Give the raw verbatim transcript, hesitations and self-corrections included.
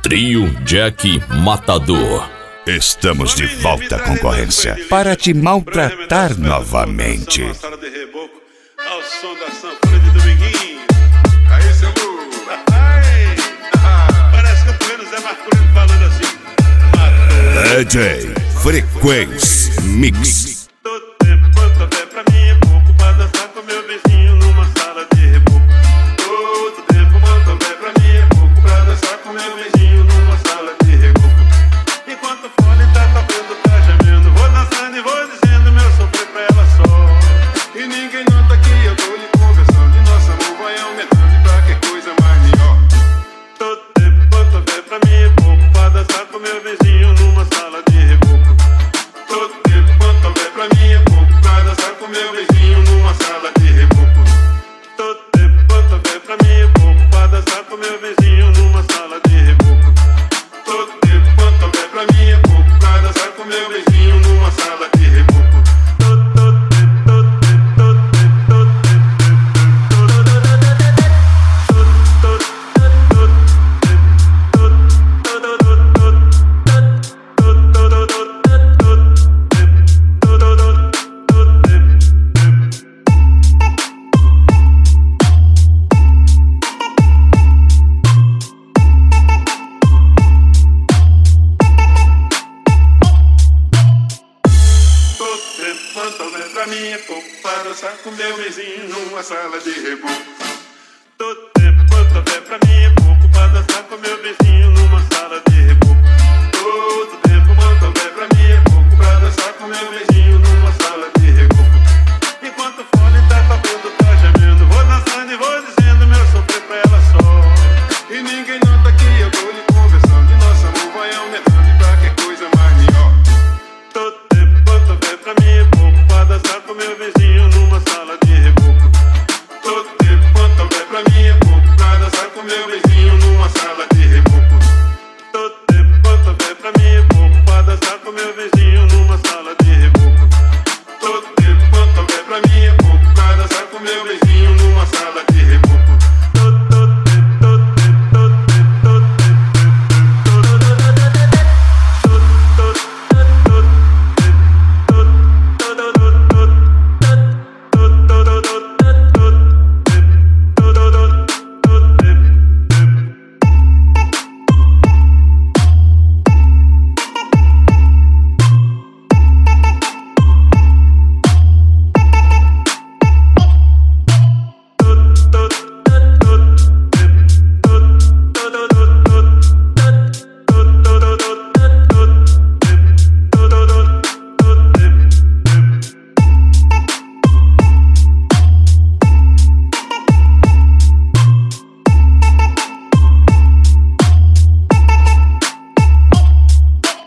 Trio Jack Matador. Estamos de volta, concorrência, para te maltratar novamente. Ao som da sanfona de Dominguinho. Aí, seu Lu. Parece que eu tô vendo Zé Marcolino falando assim. D J Frequência Mix. Todo tempo quanto houver pra mim é pouco pra dançar com meu vizinho numa sala de reboco. Todo tempo quanto houver pra mim é pouco pra dançar com meu vizinho numa sala de reboco. Enquanto o fone tá tocando, tá gemendo, vou dançando e vou dizendo meu sofrer pra ela só. E ninguém nota que eu tô lhe conversando e nosso amor vai aumentando e pra que coisa mais melhor. Todo tempo quanto houver pra mim é pouco pra dançar com meu vizinho numa sala de reboco. Todo tempo quanto houver pra mim é pouco pra dançar com meu vizinho numa sala de reboco. Todo tempo quanto houver pra mim é pouco pra dançar com meu vizinho numa sala de reboco. Todo tempo quanto houver pra mim é pouco pra dançar com meu vizinho numa sala de reboco. Quanto houver pra mim é pouco pra dançar com meu vizinho numa sala de reboco.